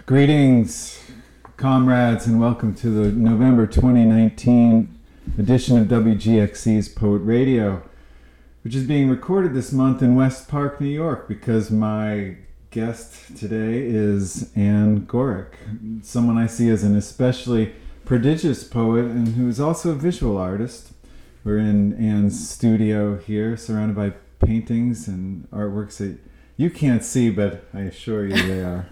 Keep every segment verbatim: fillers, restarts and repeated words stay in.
Greetings, comrades, and welcome to the November twenty nineteen edition of W G X C's Poet Radio, which is being recorded this month in West Park, New York, because my guest today is Anne Gorick, someone I see as an especially prodigious poet and who is also a visual artist. We're in Anne's studio here, surrounded by paintings and artworks that you can't see, but I assure you they are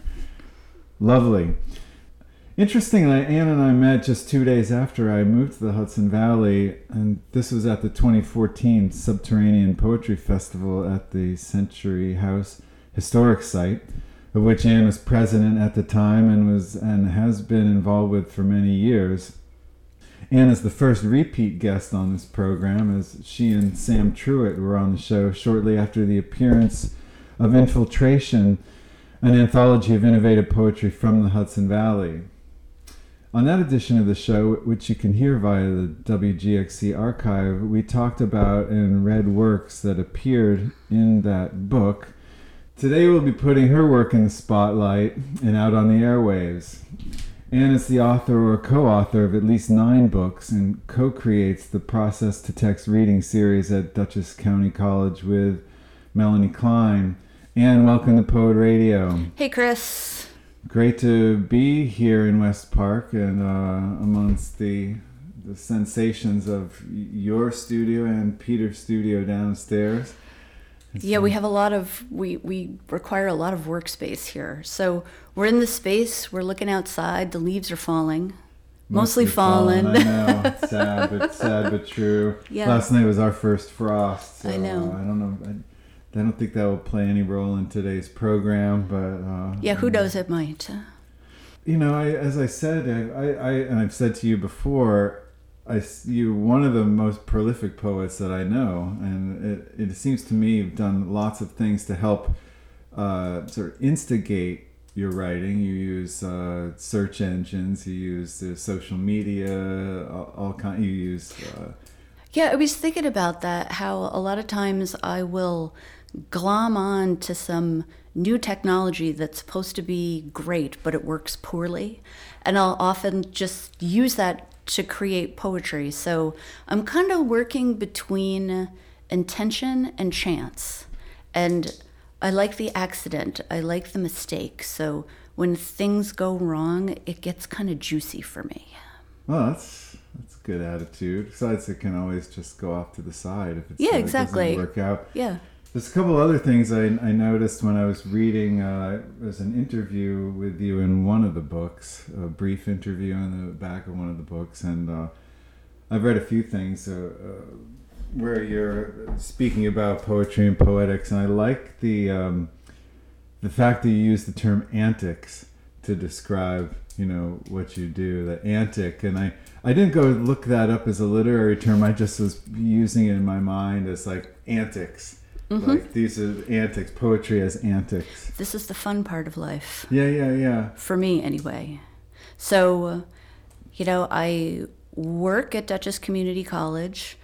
lovely. Interestingly, Anne and I met just two days after I moved to the Hudson Valley, and this was at the twenty fourteen Subterranean Poetry Festival at the Century House Historic Site, of which Anne was president at the time and was and has been involved with for many years. Anne is the first repeat guest on this program, as she and Sam Truitt were on the show shortly after the appearance of Infiltration, an anthology of innovative poetry from the Hudson Valley. On that edition of the show, which you can hear via the W G X C archive, we talked about and read works that appeared in that book. Today we'll be putting her work in the spotlight and out on the airwaves. Anne is the author or co-author of at least nine books and co-creates the Process to Text reading series at Dutchess County College with Melanie Klein. Anne, welcome to Poet Radio. Hey, Chris. Great to be here in West Park and uh, amongst the the sensations of your studio and Peter's studio downstairs. It's yeah, we have a lot of, we, we require a lot of workspace here. So we're in the space, we're looking outside, the leaves are falling. Mostly, Mostly fallen. fallen. I know. Sad, but sad, but true. Yeah. Last night was our first frost. So I know. I don't know. I, I don't think that will play any role in today's program, but uh, yeah, who knows? It might. You know, I, as I said, I, I, I, and I've said to you before, I, you're one of the most prolific poets that I know, and it, it seems to me you've done lots of things to help uh, sort of instigate your writing. You use uh, search engines, you use uh, social media, all, all kind. You use. Uh, yeah, I was thinking about that. How a lot of times I will glom on to some new technology that's supposed to be great, but it works poorly. And I'll often just use that to create poetry. So I'm kind of working between intention and chance. And I like the accident. I like the mistake. So when things go wrong, it gets kind of juicy for me. Well, that's that's a good attitude. Besides, it can always just go off to the side if it's, yeah, uh, exactly. doesn't work out. Yeah. There's a couple other things I, I noticed when I was reading. Uh, there's an interview with you in one of the books, a brief interview in the back of one of the books, and uh, I've read a few things uh, uh, where you're speaking about poetry and poetics, and I like the um, the fact that you use the term antics to describe, you know, what you do, the antic, and I, I didn't go look that up as a literary term. I just was using it in my mind as like antics. Mm-hmm. Like these are antics, poetry as antics. This is the fun part of life. Yeah, yeah, yeah. For me, anyway. So, you know, I work at Dutchess Community College,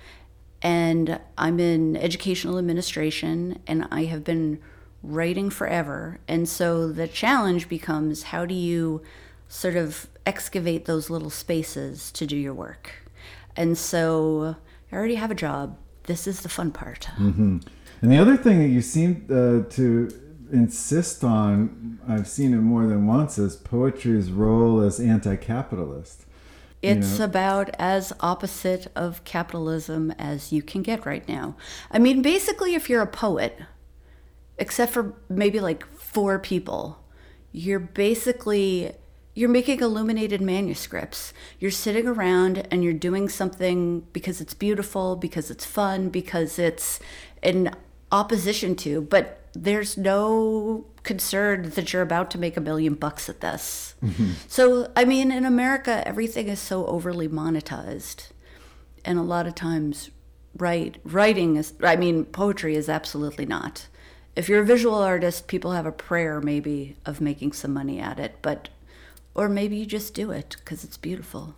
and I'm in educational administration, and I have been writing forever. And so the challenge becomes, how do you sort of excavate those little spaces to do your work? And so I already have a job. This is the fun part. Mm-hmm. And the other thing that you seem uh, to insist on, I've seen it more than once, is poetry's role as anti-capitalist. It's you know? about as opposite of capitalism as you can get right now. I mean, basically, if you're a poet, except for maybe like four people, you're basically, you're making illuminated manuscripts. You're sitting around and you're doing something because it's beautiful, because it's fun, because it's in opposition to, but there's no concern that you're about to make a million bucks at this. Mm-hmm. So, I mean, in America, everything is so overly monetized. And a lot of times, write, writing is, I mean, poetry is absolutely not. If you're a visual artist, people have a prayer maybe of making some money at it, but, or maybe you just do it because it's beautiful.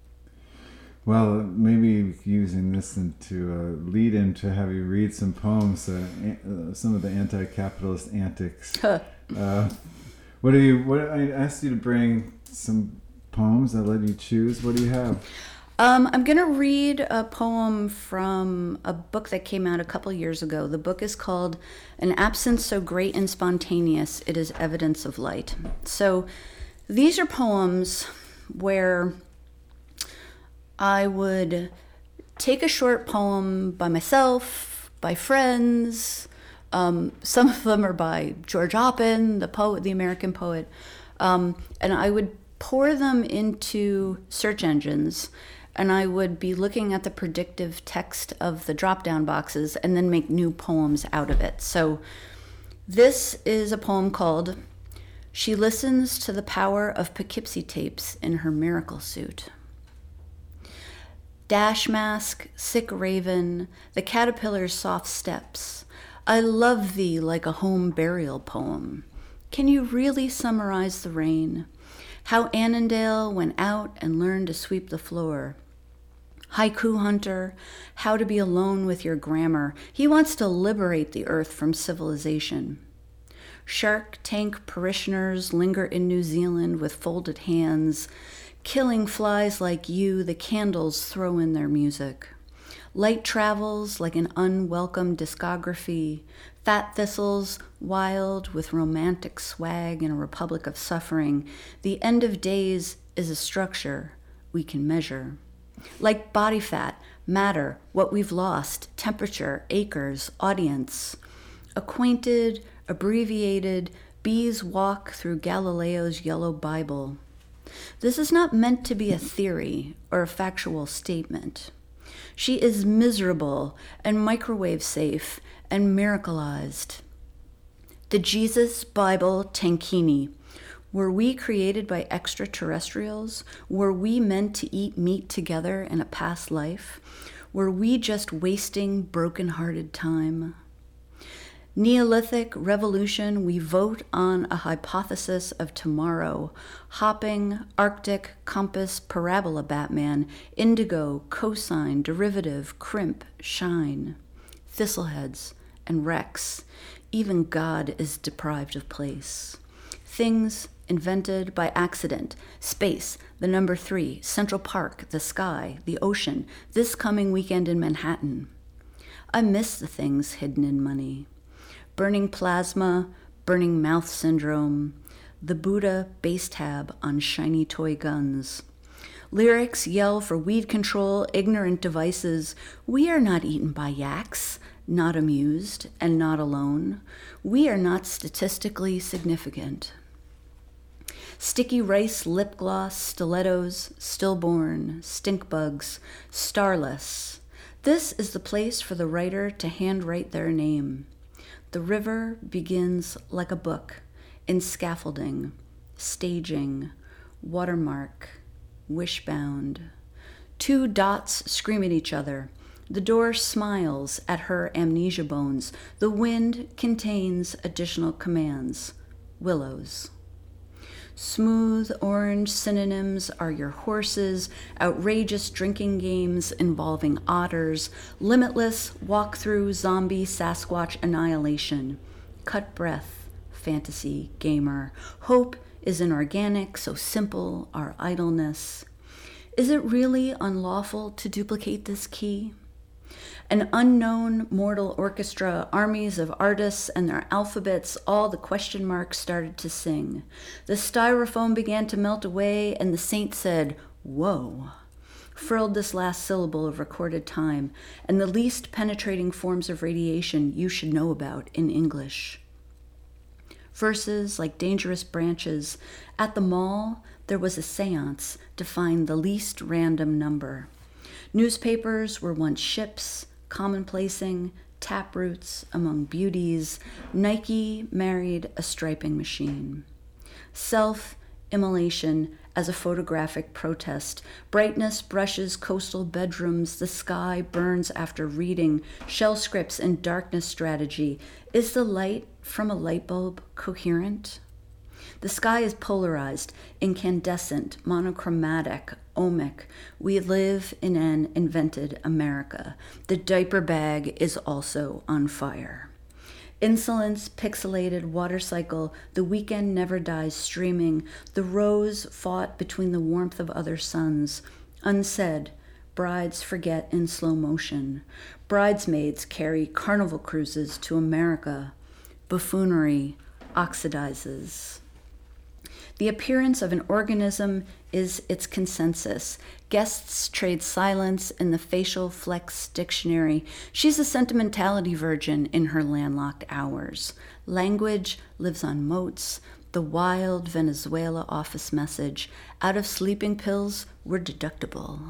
Well, maybe using this to uh, lead in to have you read some poems, uh, uh, some of the anti-capitalist antics. uh, What do you? What I asked you to bring some poems. I let you choose. What do you have? Um, I'm going to read a poem from a book that came out a couple years ago. The book is called An Absence So Great and Spontaneous It Is Evidence of Light. So these are poems where I would take a short poem by myself, by friends. Um, some of them are by George Oppen, the poet, the American poet. Um, and I would pour them into search engines, and I would be looking at the predictive text of the drop-down boxes and then make new poems out of it. So this is a poem called She Listens to the Power of Poughkeepsie Tapes in Her Miracle Suit. Dash mask, sick raven, the caterpillar's soft steps. I love thee like a home burial poem. Can you really summarize the rain? How Annandale went out and learned to sweep the floor. Haiku hunter, how to be alone with your grammar. He wants to liberate the earth from civilization. Shark Tank parishioners linger in New Zealand with folded hands, killing flies like you, the candles throw in their music. Light travels like an unwelcome discography. Fat thistles, wild with romantic swag in a republic of suffering. The end of days is a structure we can measure. Like body fat, matter, what we've lost, temperature, acres, audience. Acquainted, abbreviated, bees walk through Galileo's yellow Bible. This is not meant to be a theory or a factual statement. She is miserable and microwave safe and miracleized. The Jesus Bible Tankini. Were we created by extraterrestrials? Were we meant to eat meat together in a past life? Were we just wasting broken-hearted time? Neolithic revolution, we vote on a hypothesis of tomorrow. Hopping, Arctic, compass, parabola Batman, indigo, cosine, derivative, crimp, shine. Thistleheads and wrecks. Even God is deprived of place. Things invented by accident. Space, the number three, Central Park, the sky, the ocean, this coming weekend in Manhattan. I miss the things hidden in money. Burning plasma, burning mouth syndrome, the Buddha bass tab on shiny toy guns. Lyrics yell for weed control, ignorant devices. We are not eaten by yaks, not amused, and not alone. We are not statistically significant. Sticky rice, lip gloss, stilettos, stillborn, stink bugs, starless. This is the place for the writer to handwrite their name. The river begins like a book, in scaffolding, staging, watermark, wishbound. Two dots scream at each other. The door smiles at her amnesia bones. The wind contains additional commands. Willows. Smooth orange synonyms are your horses, outrageous drinking games involving otters, limitless walk-through zombie Sasquatch annihilation, cut breath, fantasy, gamer. Hope is inorganic, so simple our idleness. Is it really unlawful to duplicate this key? An unknown mortal orchestra, armies of artists and their alphabets, all the question marks started to sing. The styrofoam began to melt away, and the saint said, "Whoa," furled this last syllable of recorded time, and the least penetrating forms of radiation you should know about in English. Verses like dangerous branches. At the mall, there was a seance to find the least random number. Newspapers were once ships, commonplacing, taproots among beauties. Nike married a striping machine. Self-immolation as a photographic protest. Brightness brushes coastal bedrooms. The sky burns after reading. Shell scripts and darkness strategy. Is the light from a light bulb coherent? The sky is polarized, incandescent, monochromatic, ohmic. We live in an invented America. The diaper bag is also on fire. Insolence, pixelated, water cycle, the weekend never dies streaming, the rose fought between the warmth of other suns, unsaid, brides forget in slow motion, bridesmaids carry carnival cruises to America, buffoonery oxidizes. The appearance of an organism is its consensus. Guests trade silence in the facial flex dictionary. She's a sentimentality virgin in her landlocked hours. Language lives on motes. The wild Venezuela office message. Out of sleeping pills, we're deductible.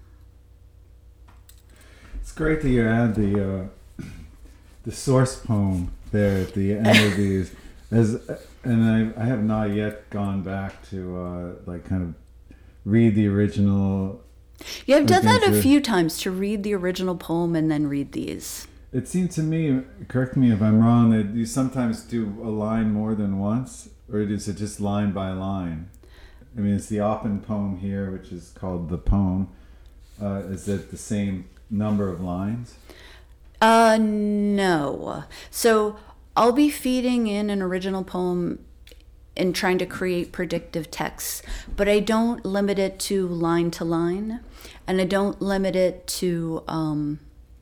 It's great that you add the uh, the source poem there at the end of these. As and I, I have not yet gone back to uh, like kind of read the original. Yeah, I've done that a few times, to read the original poem and then read these. It seemed to me, correct me if I'm wrong, that you sometimes do a line more than once, or is it just line by line? I mean, it's the Oppen poem here, which is called The Poem. Uh, is it the same number of lines? Uh, no. So I'll be feeding in an original poem and trying to create predictive texts, but I don't limit it to line to line, and I don't limit it to, um,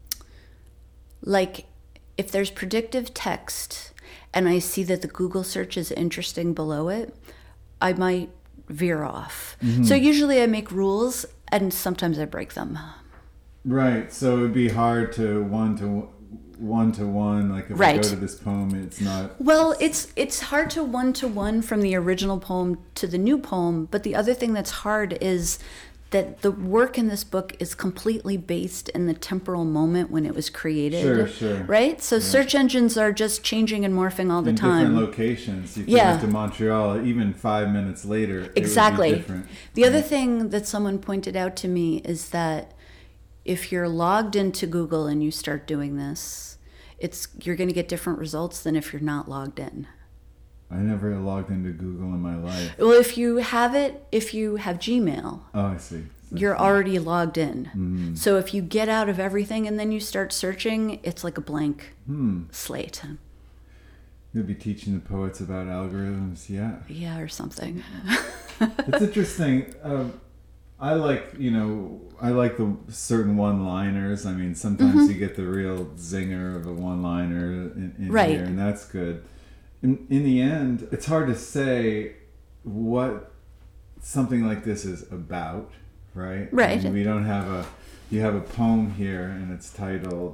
like, if there's predictive text and I see that the Google search is interesting below it, I might veer off. Mm-hmm. So usually I make rules, and sometimes I break them. Right, so it would be hard to one to one to one, like if right. I go to this poem, it's not. Well, it's it's hard to one to one from the original poem to the new poem, but the other thing that's hard is that the work in this book is completely based in the temporal moment when it was created. Sure, sure. Right? So yeah. Search engines are just changing and morphing all the in time. In different locations. If yeah. you went to Montreal, even five minutes later, exactly. it would be different. The other thing that someone pointed out to me is that if you're logged into Google and you start doing this, it's you're going to get different results than if you're not logged in. I never logged into Google in my life. Well, if you have it, if you have Gmail, oh, I see. That's you're funny. already logged in. Mm. So if you get out of everything and then you start searching, it's like a blank hmm. slate. You'll be teaching the poets about algorithms, yeah. Yeah, or something. It's interesting. Um, I like, you know, I like the certain one-liners. I mean, sometimes mm-hmm. you get the real zinger of a one-liner in, in right. here, and that's good. In, in the end, it's hard to say what something like this is about, right? Right. I mean, we don't have a, you have a poem here, and it's titled,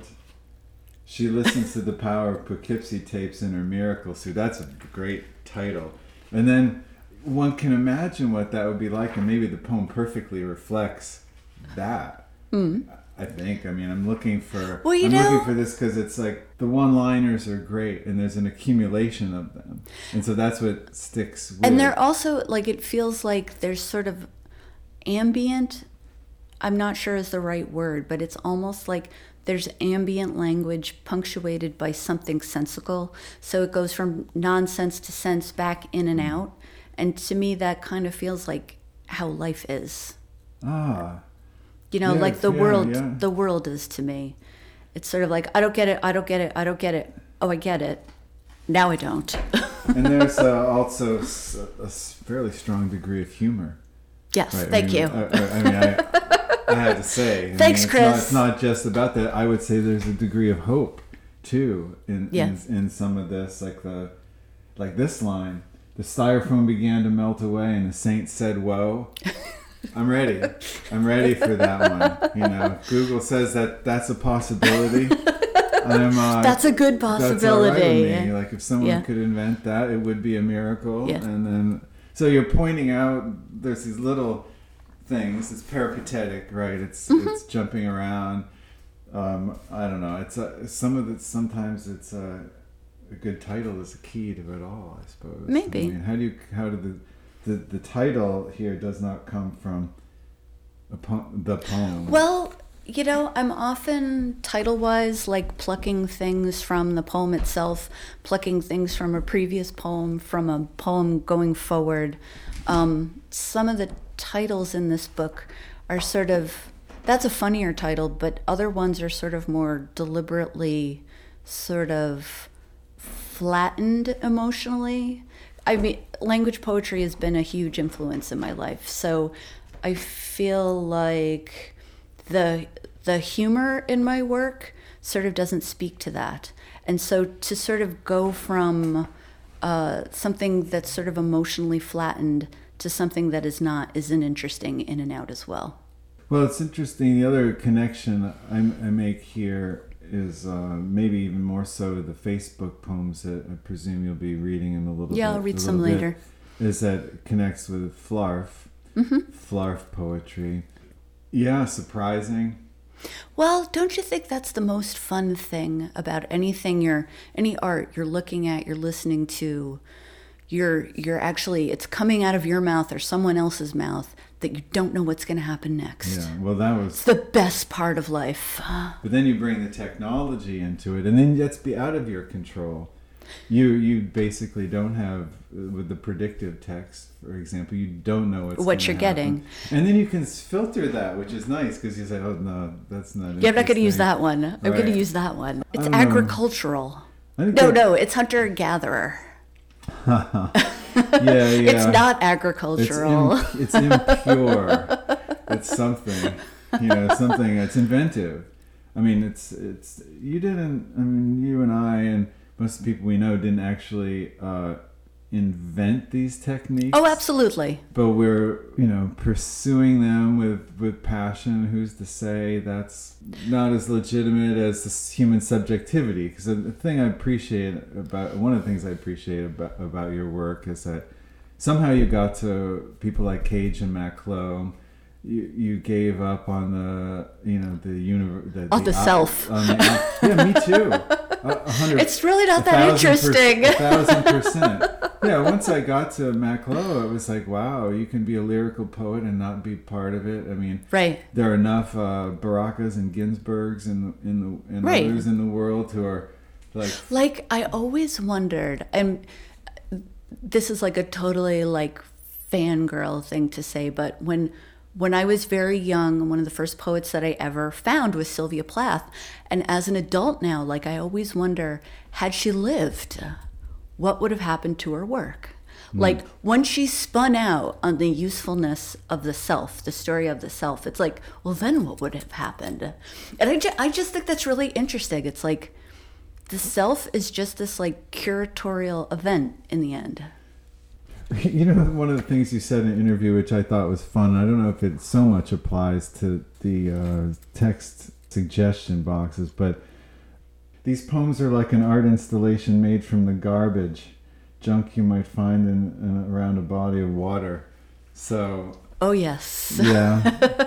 She Listens to the Power of Poughkeepsie Tapes in Her Miracle Suit. That's a great title. And then one can imagine what that would be like, and maybe the poem perfectly reflects that. Mm. I think. I mean, I'm looking for. Well, you I'm know, looking for this because it's like the one-liners are great, and there's an accumulation of them, and so that's what sticks with. And they're also like, it feels like there's sort of ambient. I'm not sure is the right word, but it's almost like there's ambient language punctuated by something sensical. So it goes from nonsense to sense, back in and out. And to me, that kind of feels like how life is. Ah. You know, yes, like the yeah, world, yeah. the world is to me. It's sort of like, I don't get it, I don't get it, I don't get it. Oh, I get it. Now I don't. And there's uh, also a fairly strong degree of humor. Yes, right? thank I mean, you. I, I mean, I, I had to say. I Thanks, mean, it's Chris. Not, it's not just about that. I would say there's a degree of hope, too, in, yeah. in, in some of this. Like the, like this line, the styrofoam began to melt away and the saint said, whoa. I'm ready. I'm ready for that one. You know, Google says that that's a possibility. I'm, uh, that's a good possibility. That's all right with me. Like if someone yeah. could invent that, it would be a miracle. Yeah. And then, so you're pointing out there's these little things. It's peripatetic, right? It's mm-hmm. it's jumping around. Um, I don't know. It's a, some of it. Sometimes it's a, a good title is a key to it all. I suppose. Maybe. I mean, how do you? How did the The, the title here does not come from a po- the poem. Well, you know, I'm often title-wise like plucking things from the poem itself, plucking things from a previous poem, from a poem going forward. Um, some of the titles in this book are sort of, that's a funnier title, but other ones are sort of more deliberately sort of flattened emotionally. I mean, language poetry has been a huge influence in my life. So I feel like the the humor in my work sort of doesn't speak to that. And so to sort of go from uh, something that's sort of emotionally flattened to something that is not isn't interesting in and out as well. Well, it's interesting. The other connection I, I make here is uh, maybe even more so to the Facebook poems that I presume you'll be reading in a little bit. Yeah, I'll read some later. Bit, is that it connects with Flarf, mm-hmm. Flarf poetry. Yeah, surprising. Well, don't you think that's the most fun thing about anything you're, any art you're looking at, you're listening to, you're, you're actually, it's coming out of your mouth or someone else's mouth that you don't know what's going to happen next. Yeah, well, that was... It's the best part of life. But then you bring the technology into it, and then that's be out of your control. You you basically don't have, with the predictive text, for example, you don't know what's what you're happen. getting. And then you can filter that, which is nice, because you say, oh, no, that's not Yeah, I'm not going to use that one. I'm right. going to use that one. It's I agricultural. No, that... no, it's hunter-gatherer. yeah, yeah. It's not agricultural. It's, imp- it's impure. It's something, you know, something that's inventive. I mean, it's it's you didn't. I mean, you and I and most of the people we know didn't actually uh, invent these techniques. Oh, absolutely. But we're, you know, pursuing them with, with passion. Who's to say that's not as legitimate as this human subjectivity? Because the thing I appreciate about, one of the things I appreciate about, about your work is that somehow you got to people like Cage and Matt Clow. You you gave up on the, you know, the universe. The, on the, the self. On the, yeah, me too. A hundred, it's really not that interesting. Per, a thousand percent. Yeah, once I got to Matt Clow, it was like, wow, you can be a lyrical poet and not be part of it. I mean, right. There are enough uh, Barakas and Ginsbergs in the, in the and right. others in the world who are like. Like I always wondered, and this is like a totally like fangirl thing to say, but when. When I was very young, one of the first poets that I ever found was Sylvia Plath. And as an adult now, like I always wonder, had she lived, what would have happened to her work? Mm. Like when she spun out on the usefulness of the self, the story of the self, it's like, well, then what would have happened? And I, ju- I just think that's really interesting. It's like the self is just this like curatorial event in the end. You know, one of the things you said in an interview, which I thought was fun, I don't know if it so much applies to the uh, text suggestion boxes, but these poems are like an art installation made from the garbage, junk you might find in, in around a body of water. So... Oh, yes. Yeah.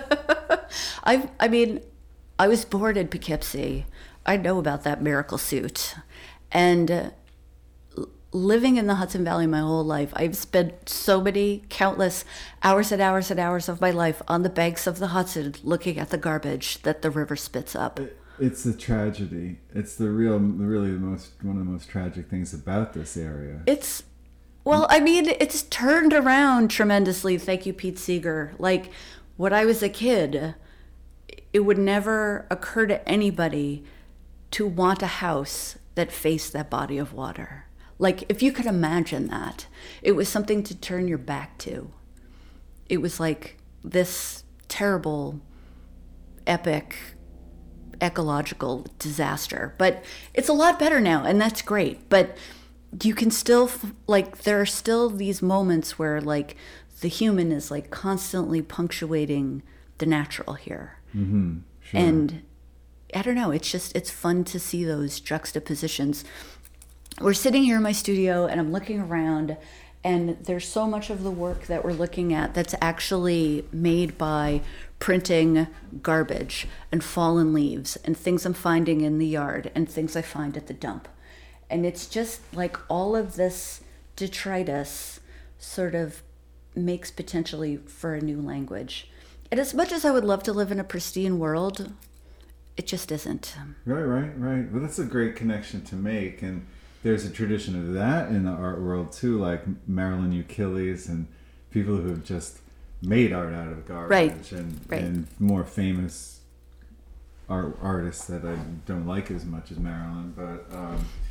I I mean, I was born in Poughkeepsie. I know about that miracle suit. And... Uh, living in the Hudson Valley my whole life, I've spent so many countless hours and hours and hours of my life on the banks of the Hudson looking at the garbage that the river spits up. It's the tragedy. It's the real, really the most one of the most tragic things about this area. It's, well, I mean, it's turned around tremendously. Thank you, Pete Seeger. Like, when I was a kid, it would never occur to anybody to want a house that faced that body of water. Like, if you could imagine that, it was something to turn your back to. It was like this terrible, epic, ecological disaster. But it's a lot better now, and that's great. But you can still, like, there are still these moments where, like, the human is, like, constantly punctuating the natural here. Mm-hmm. Sure. And I don't know, it's just, it's fun to see those juxtapositions. We're sitting here in my studio and I'm looking around, and there's so much of the work that we're looking at that's actually made by printing garbage and fallen leaves and things I'm finding in the yard and things I find at the dump. And it's just like all of this detritus sort of makes potentially for a new language. And as much as I would love to live in a pristine world, it just isn't. Right, right, right. Well, that's a great connection to make. And there's a tradition of that in the art world too, like Marilyn Uchilles and people who have just made art out of garbage. Right. And, right. and more famous art artists that I don't like as much as Marilyn. But um,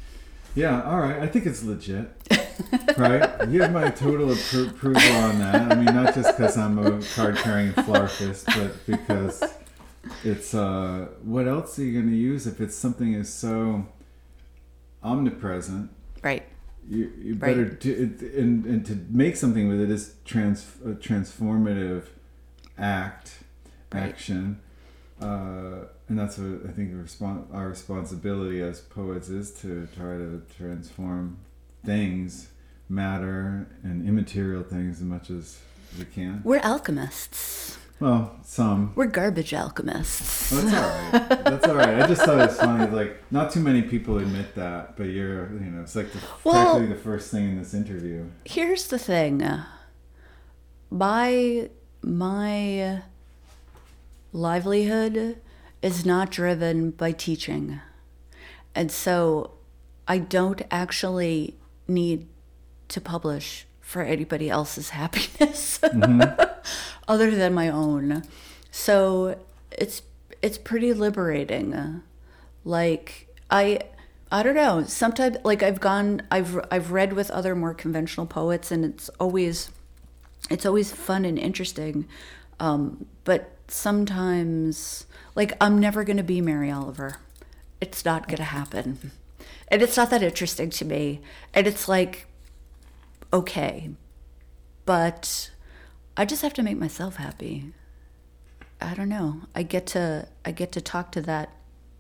Yeah, all right. I think it's legit. Right? You have my total appro- approval on that. I mean, not just because I'm a card-carrying flarfist, but because it's, uh, what else are you going to use if it's something is so omnipresent? Right. You, you better right. do it, and, and to make something with it is trans, a transformative act, right. action. Uh, and that's what I think respons- our responsibility as poets is to try to transform things, matter, and immaterial things as much as we can. We're alchemists. Well, some. We're garbage alchemists. Well, that's all right. That's all right. I just thought it was funny. Like, not too many people admit that, but you're, you know, it's like the, well, practically the first thing in this interview. Here's the thing. My, my livelihood is not driven by teaching. And so I don't actually need to publish for anybody else's happiness mm-hmm. other than my own. So it's it's pretty liberating. Like I I don't know, sometimes like I've gone I've I've read with other more conventional poets, and it's always it's always fun and interesting. Um, but sometimes, like, I'm never going to be Mary Oliver. It's not going to happen. And it's not that interesting to me. And it's like, okay. But I just have to make myself happy. I don't know. I get to I get to talk to that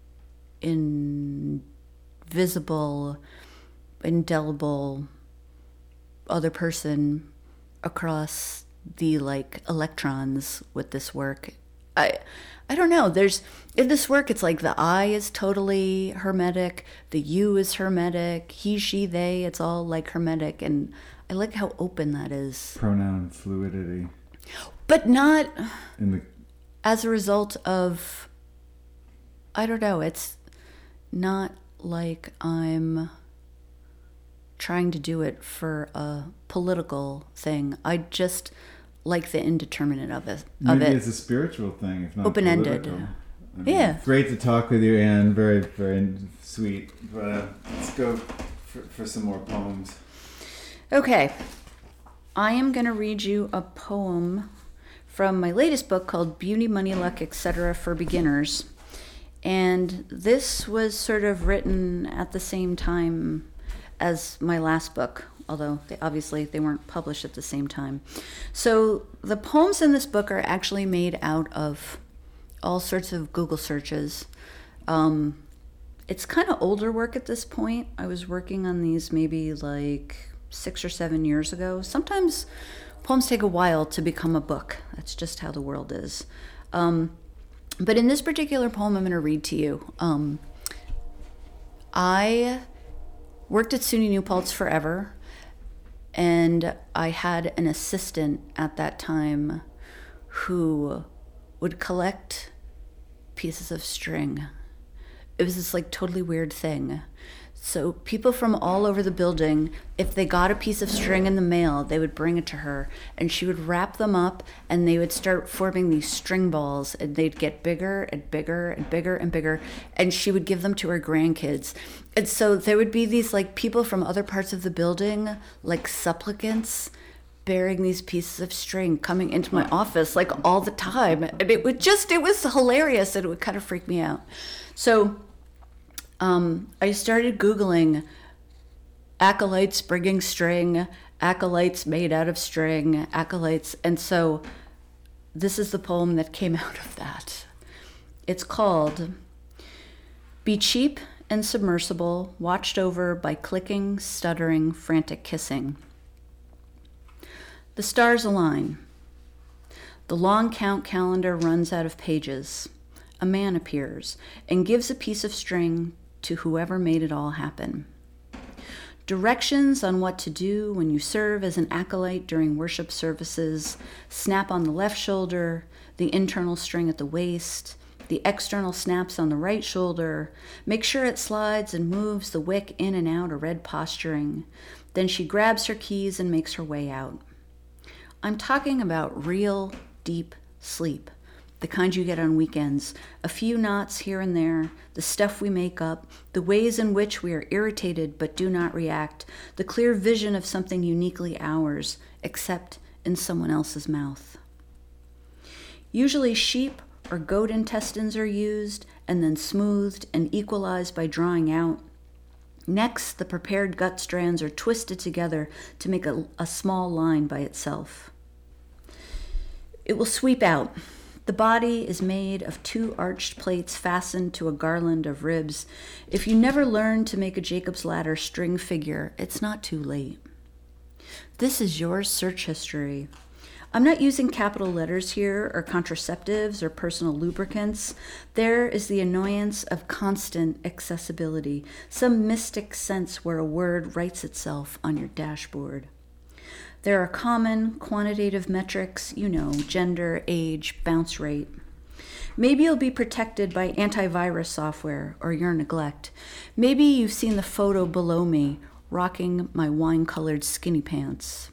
invisible, indelible other person across the like electrons with this work. I I don't know. There's in this work it's like the I is totally hermetic, the you is hermetic, he, she, they, it's all like hermetic, and I like how open that is. Pronoun fluidity. But not in the as a result of I don't know, it's not like I'm trying to do it for a political thing. I just like the indeterminate of it. Of Maybe it. it's a spiritual thing, if not open-ended. political. I mean, yeah. Great to talk with you, Anne. Very, very sweet. But uh, let's go for, for some more poems. Okay. I am going to read you a poem from my latest book called Beauty, Money, Luck, et cetera for Beginners. And this was sort of written at the same time as my last book, although they, obviously they weren't published at the same time. So the poems in this book are actually made out of all sorts of Google searches. Um, it's kind of older work at this point. I was working on these maybe like six or seven years ago. Sometimes poems take a while to become a book. That's just how the world is. Um, but in this particular poem I'm going to read to you, um, I worked at SUNY New Paltz forever, and I had an assistant at that time who would collect pieces of string. It was this like totally weird thing. So people from all over the building, if they got a piece of string in the mail, they would bring it to her, and she would wrap them up, and they would start forming these string balls, and they'd get bigger and bigger and bigger and bigger, and she would give them to her grandkids. And so there would be these like people from other parts of the building, like supplicants, bearing these pieces of string coming into my office like all the time. And it would just, it was hilarious, and it would kind of freak me out. So Um, I started Googling acolytes bringing string, acolytes made out of string, acolytes. And so this is the poem that came out of that. It's called Be Cheap and Submersible, Watched Over by Clicking, Stuttering, Frantic Kissing. The stars align. The long count calendar runs out of pages. A man appears and gives a piece of string to whoever made it all happen. Directions on what to do when you serve as an acolyte during worship services: snap on the left shoulder, the internal string at the waist, the external snaps on the right shoulder. Make sure it slides and moves the wick in and out, a red posturing. Then she grabs her keys and makes her way out. I'm talking about real deep sleep, the kind you get on weekends, a few knots here and there, the stuff we make up, the ways in which we are irritated but do not react, the clear vision of something uniquely ours, except in someone else's mouth. Usually sheep or goat intestines are used and then smoothed and equalized by drawing out. Next, the prepared gut strands are twisted together to make a, a small line by itself. It will sweep out. The body is made of two arched plates fastened to a garland of ribs. If you never learned to make a Jacob's Ladder string figure, it's not too late. This is your search history. I'm not using capital letters here or contraceptives or personal lubricants. There is the annoyance of constant accessibility, some mystic sense where a word writes itself on your dashboard. There are common quantitative metrics, you know, gender, age, bounce rate. Maybe you'll be protected by antivirus software or your neglect. Maybe you've seen the photo below me rocking my wine-colored skinny pants.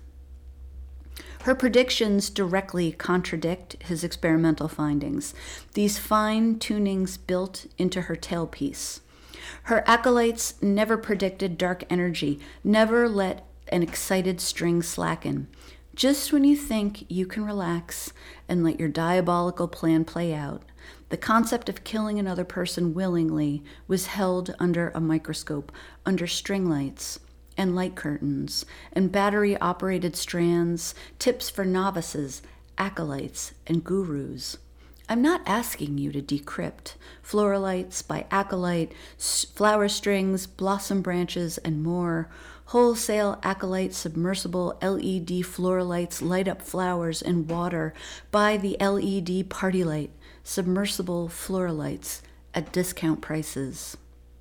Her predictions directly contradict his experimental findings, these fine tunings built into her tailpiece. Her acolytes never predicted dark energy, never let an excited string slacken. Just when you think you can relax and let your diabolical plan play out, the concept of killing another person willingly was held under a microscope, under string lights and light curtains and battery-operated strands, tips for novices, acolytes, and gurus. I'm not asking you to decrypt floralights by acolyte, flower strings, blossom branches, and more. Wholesale acolyte submersible L E D floralights light up flowers and water. Buy the L E D party light, submersible floralights at discount prices.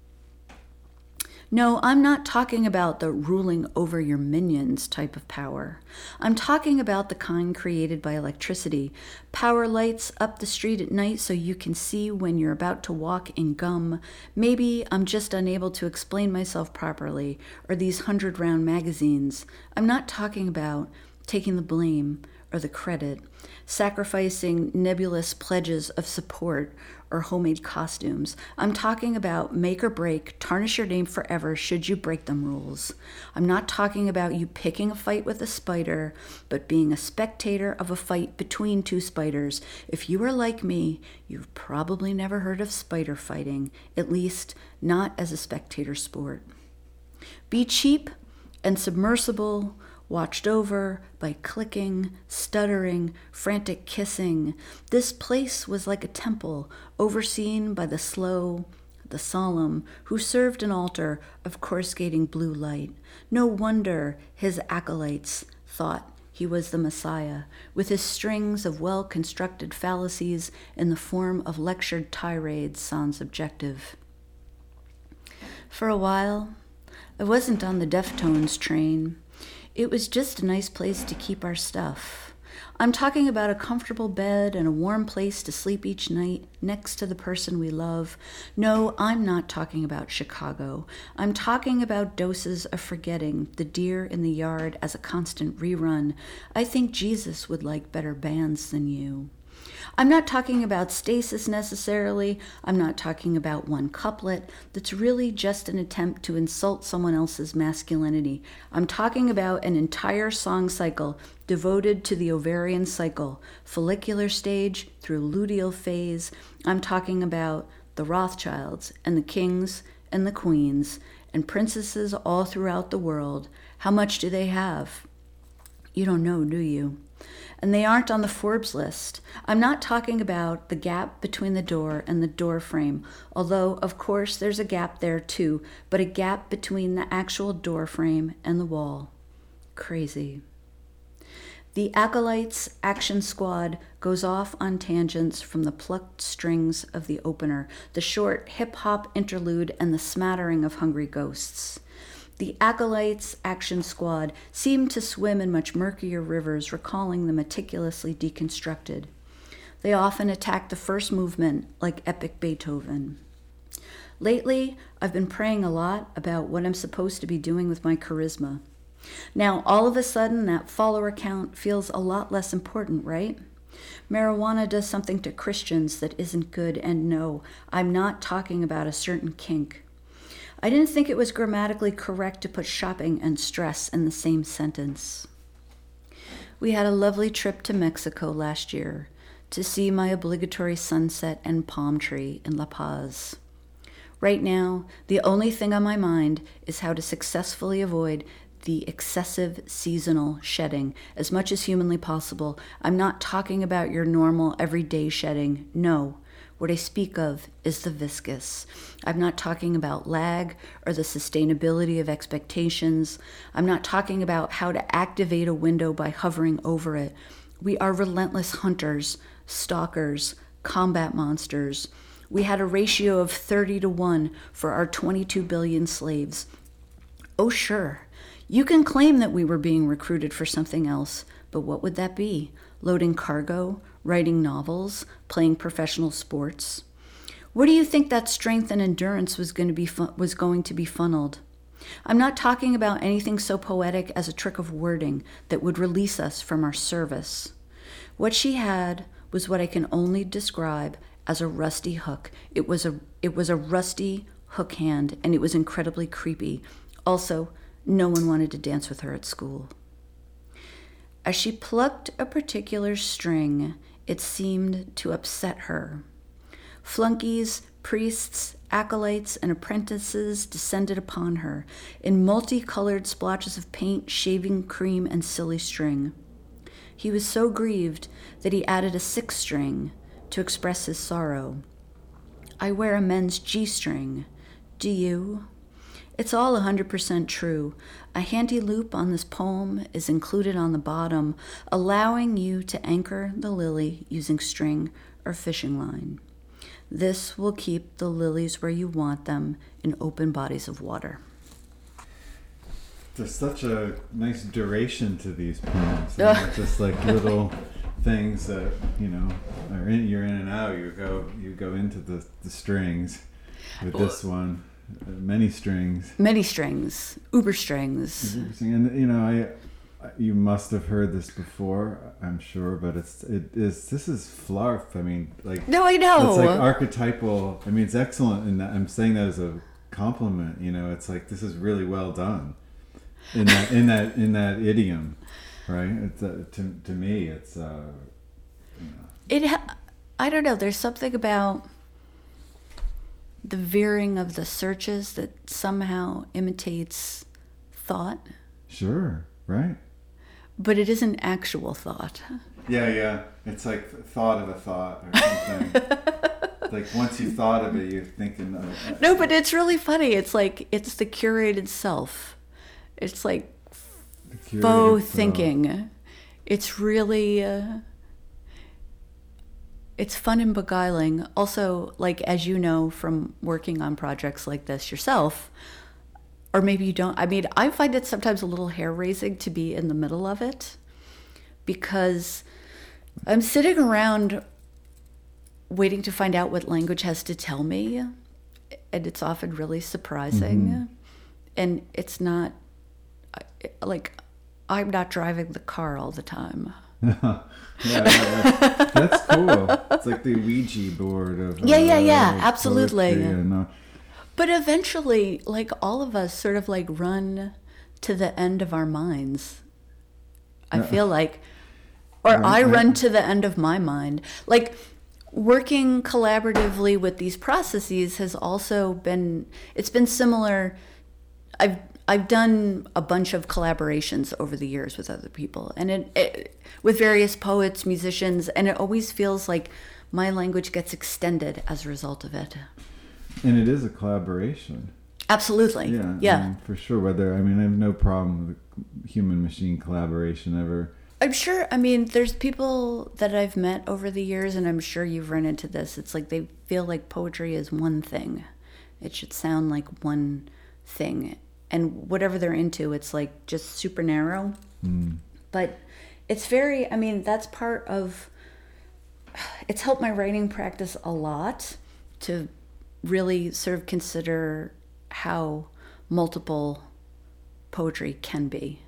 No, I'm not talking about the ruling over your minions type of power. I'm talking about the kind created by electricity. Power lights up the street at night so you can see when you're about to walk in gum. Maybe I'm just unable to explain myself properly, or these hundred-round magazines. I'm not talking about taking the blame or the credit, sacrificing nebulous pledges of support or homemade costumes. I'm talking about make or break, tarnish your name forever should you break them rules. I'm not talking about you picking a fight with a spider, but being a spectator of a fight between two spiders. If you are like me, you've probably never heard of spider fighting, at least not as a spectator sport. Be cheap and submersible, watched over by clicking, stuttering, frantic kissing. This place was like a temple, overseen by the slow, the solemn, who served an altar of coruscating blue light. No wonder his acolytes thought he was the Messiah, with his strings of well-constructed fallacies in the form of lectured tirades sans objective. For a while, I wasn't on the Deftones train. It was just a nice place to keep our stuff. I'm talking about a comfortable bed and a warm place to sleep each night next to the person we love. No, I'm not talking about Chicago. I'm talking about doses of forgetting the deer in the yard as a constant rerun. I think Jesus would like better bands than you. I'm not talking about stasis necessarily. I'm not talking about one couplet that's really just an attempt to insult someone else's masculinity. I'm talking about an entire song cycle devoted to the ovarian cycle, follicular stage through luteal phase. I'm talking about the Rothschilds and the kings and the queens and princesses all throughout the world. How much do they have? You don't know, do you? And they aren't on the Forbes list. I'm not talking about the gap between the door and the door frame, although, of course, there's a gap there too, but a gap between the actual door frame and the wall. Crazy. The Acolytes Action Squad goes off on tangents from the plucked strings of the opener, the short hip-hop interlude, and the smattering of hungry ghosts. The Acolytes Action Squad seem to swim in much murkier rivers, recalling the meticulously deconstructed. They often attack the first movement like epic Beethoven. Lately, I've been praying a lot about what I'm supposed to be doing with my charisma. Now, all of a sudden, that follower count feels a lot less important, right? Marijuana does something to Christians that isn't good, and no, I'm not talking about a certain kink. I didn't think it was grammatically correct to put shopping and stress in the same sentence. We had a lovely trip to Mexico last year to see my obligatory sunset and palm tree in La Paz. Right now, the only thing on my mind is how to successfully avoid the excessive seasonal shedding as much as humanly possible. I'm not talking about your normal everyday shedding. No, what I speak of is the viscous. I'm not talking about lag or the sustainability of expectations. I'm not talking about how to activate a window by hovering over it. We are relentless hunters, stalkers, combat monsters. We had a ratio of thirty to one for our twenty-two billion slaves. Oh, sure. You can claim that we were being recruited for something else, but what would that be? Loading cargo, writing novels, playing professional sports? Where do you think that strength and endurance was going to be fu- was going to be funneled? I'm not talking about anything so poetic as a trick of wording that would release us from our service. What she had was what I can only describe as a rusty hook. It was a it was a rusty hook hand, and it was incredibly creepy. Also, no one wanted to dance with her at school. As she plucked a particular string, it seemed to upset her. Flunkies, priests, acolytes, and apprentices descended upon her in multicolored splotches of paint, shaving cream, and silly string. He was so grieved that he added a sixth string to express his sorrow. I wear a men's G-string. Do you? It's all one hundred percent true. A handy loop on this poem is included on the bottom, allowing you to anchor the lily using string or fishing line. This will keep the lilies where you want them in open bodies of water. There's such a nice duration to these poems. You know, just like little things that, you know, are in, you're in and out. You go you go into the, the strings with this one. Uh, many strings. Many strings. Uber strings. And, you know, I, you must have heard this before, I'm sure, but it's, it is, this is flarf. I mean, like. No, I know. It's like archetypal. I mean, it's excellent. And I'm saying that as a compliment, you know, it's like, this is really well done in that, in that, in that idiom, right? It's, uh, to, to me, it's, uh, you know. It, ha- I don't know. There's something about the veering of the searches that somehow imitates thought. Sure, right. But it isn't actual thought. Yeah, yeah. It's like thought of a thought or something. Like once you've thought of it, you're thinking of it. No, but it's really funny. It's like, it's the curated self. It's like faux self. Thinking. It's really... Uh, It's fun and beguiling. Also, like, as you know from working on projects like this yourself, or maybe you don't. I mean, I find it sometimes a little hair-raising to be in the middle of it because I'm sitting around waiting to find out what language has to tell me, and it's often really surprising. Mm-hmm. And it's not, like, I'm not driving the car all the time. yeah, yeah, that's cool. It's like the Ouija board of yeah, yeah, yeah, uh, absolutely. And, uh, but eventually, like all of us, sort of like run to the end of our minds. I yeah. feel like, or I, I run to the end of my mind. Like working collaboratively with these processes has also been. It's been similar. I've. I've done a bunch of collaborations over the years with other people and it, it, with various poets, musicians, and it always feels like my language gets extended as a result of it. And it is a collaboration. Absolutely. Yeah. Yeah. I mean, for sure. Whether, I mean, I have no problem with human-machine collaboration ever. I'm sure, I mean, there's people that I've met over the years, and I'm sure you've run into this. It's like they feel like poetry is one thing. It should sound like one thing. And whatever they're into, it's like just super narrow. Mm. But it's very, I mean, that's part of, it's helped my writing practice a lot to really sort of consider how multiple poetry can be.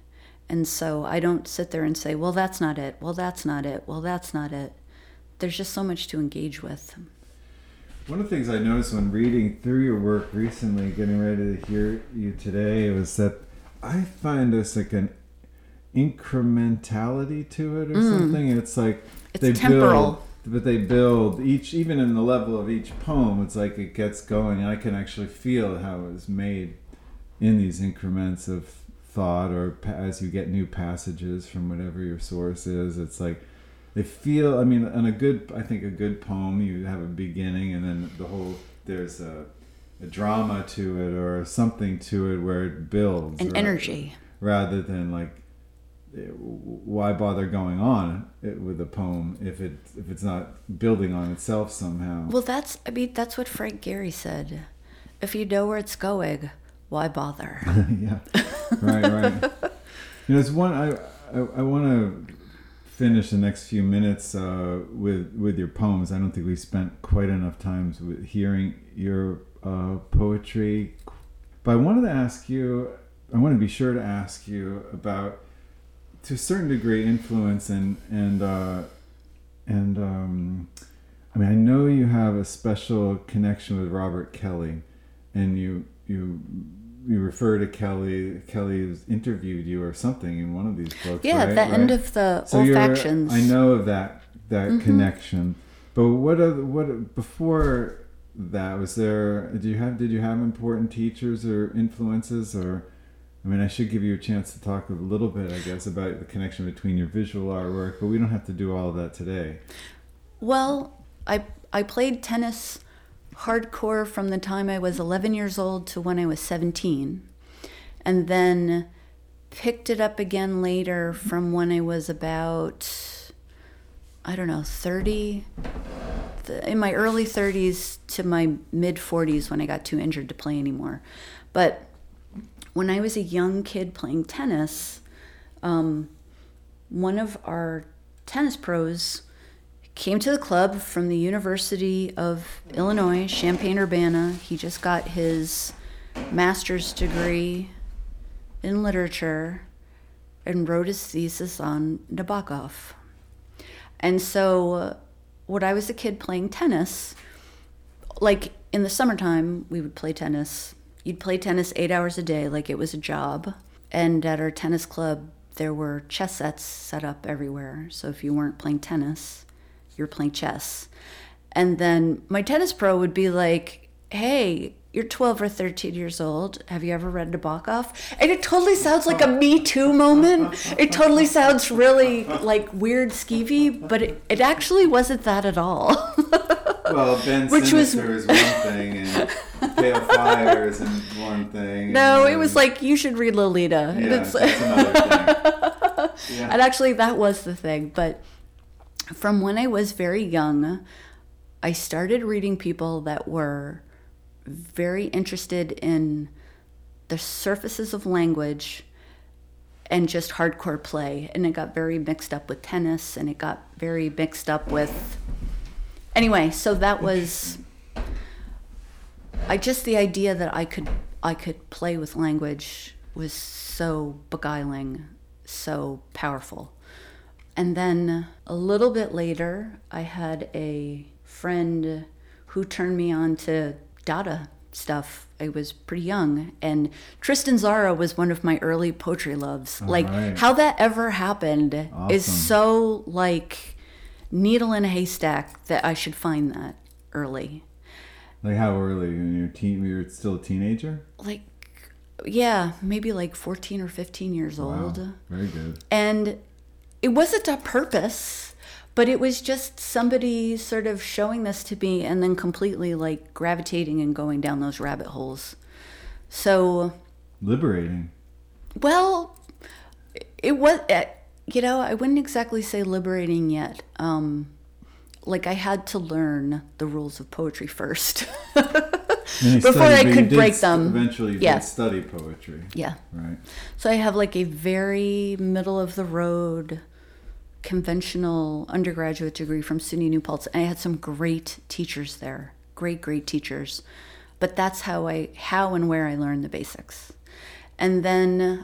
And so I don't sit there and say, well, that's not it. Well, that's not it. Well, that's not it. There's just so much to engage with. One of the things I noticed when reading through your work recently, getting ready to hear you today, was that I find this like an incrementality to it or mm. something. It's like it's they temporal. build, but they build each, even in the level of each poem, it's like it gets going. And I can actually feel how it was made in these increments of thought, or pa- as you get new passages from whatever your source is. It's like they feel, I mean, in a good, I think a good poem, you have a beginning and then the whole, there's a, a drama to it or something to it where it builds. An rather, energy. Rather than like, why bother going on it with a poem if it if it's not building on itself somehow? Well, that's, I mean, that's what Frank Gehry said. If you know where it's going, why bother? Yeah, right, right. You know, it's one, I, I, I want to finish the next few minutes uh, with with your poems. I don't think we spent quite enough time with hearing your uh, poetry. But I wanted to ask you, I want to be sure to ask you about, to a certain degree, influence and, and, uh, and um, I mean, I know you have a special connection with Robert Kelly, and you, you, you refer to Kelly. Kelly has interviewed you or something in one of these books. Yeah, right? at the right? end of the so Olfactions. I know of that that mm-hmm. connection. But what other, what before that, was there? Did you have did you have important teachers or influences? Or, I mean, I should give you a chance to talk a little bit, I guess, about the connection between your visual artwork. But we don't have to do all of that today. Well, I I played tennis hardcore from the time I was eleven years old to when I was seventeen, and then picked it up again later from when I was about, I don't know, thirty, in my early thirties to my mid forties when I got too injured to play anymore. But when I was a young kid playing tennis, um, one of our tennis pros came to the club from the University of Illinois, Champaign-Urbana. He just got his master's degree in literature and wrote his thesis on Nabokov. And so uh, when I was a kid playing tennis, like in the summertime, we would play tennis. You'd play tennis eight hours a day like it was a job. And at our tennis club, there were chess sets set up everywhere. So if you weren't playing tennis, you're playing chess. And then my tennis pro would be like, hey, you're twelve or thirteen years old. Have you ever read Nabokov? And it totally sounds like a Me Too moment. It totally sounds really like weird, skeevy, but it, it actually wasn't that at all. Well, Ben Which Sinister was... is one thing, and Pale Fire is one thing. No, and, it was like, you should read Lolita. Yeah, and it's, that's another thing. Yeah. And actually, that was the thing. But from when I was very young, I started reading people that were very interested in the surfaces of language and just hardcore play. And it got very mixed up with tennis, and it got very mixed up with... Anyway, so that was... I just, the idea that I could I could play with language was so beguiling, so powerful. And then a little bit later, I had a friend who turned me on to Dada stuff. I was pretty young, and Tristan Tzara was one of my early poetry loves. All like right. How that ever happened Awesome. is so like needle in a haystack that I should find that early. Like how early? When you were teen, you were still a teenager? Like, yeah, maybe like fourteen or fifteen years Wow. old. Very good. And it wasn't a purpose, but it was just somebody sort of showing this to me and then completely like gravitating and going down those rabbit holes. So... Liberating. Well, it was, you know, I wouldn't exactly say liberating yet. Um, like I had to learn the rules of poetry first before studied, I could did break st- them. Eventually you Yeah. did study poetry. Yeah. Right. So I have like a very middle of the road conventional undergraduate degree from SUNY New Paltz. And I had some great teachers there. Great, great teachers. But that's how I how and where I learned the basics. And then I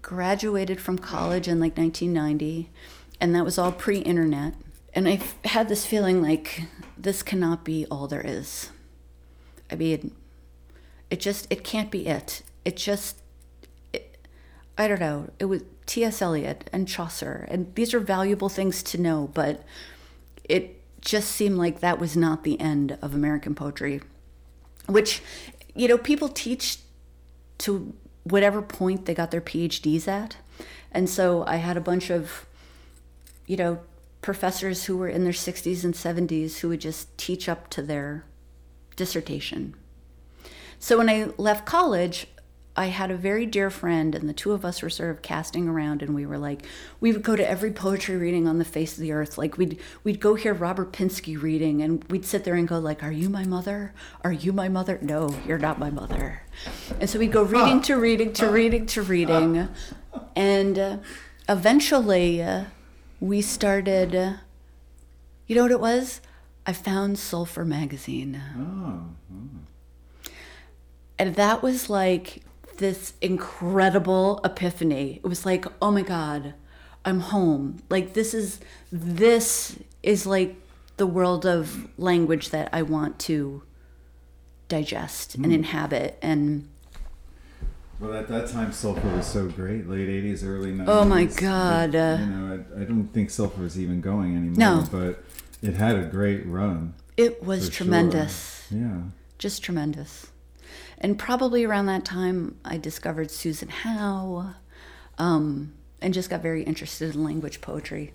graduated from college in like nineteen ninety, and that was all pre-internet. And I had this feeling like this cannot be all there is. I mean, it just, it can't be it. It just, it, I don't know. It was T S Eliot and Chaucer, and these are valuable things to know, but it just seemed like that was not the end of American poetry, which, you know, people teach to whatever point they got their P H Ds at. And so I had a bunch of, you know, professors who were in their sixties and seventies who would just teach up to their dissertation. So when I left college, I had a very dear friend, and the two of us were sort of casting around, and we were like, we would go to every poetry reading on the face of the earth. Like we'd we'd go hear Robert Pinsky reading, and we'd sit there and go like, are you my mother? Are you my mother? No, you're not my mother. And so we'd go reading to reading to reading to reading. And uh, eventually uh, we started, uh, you know what it was? I found Sulfur Magazine. Oh. oh. And that was like this incredible epiphany. It was like, oh my God, I'm home. Like this is, this is like the world of language that I want to digest mm. and inhabit. And well, at that time, Sulfur was so great. Late eighties, early nineties. Oh my God. But, you know, I, I don't think Sulfur is even going anymore. No. But it had a great run. It was tremendous. Sure. Yeah. Just tremendous. And probably around that time, I discovered Susan Howe, um, and just got very interested in language poetry.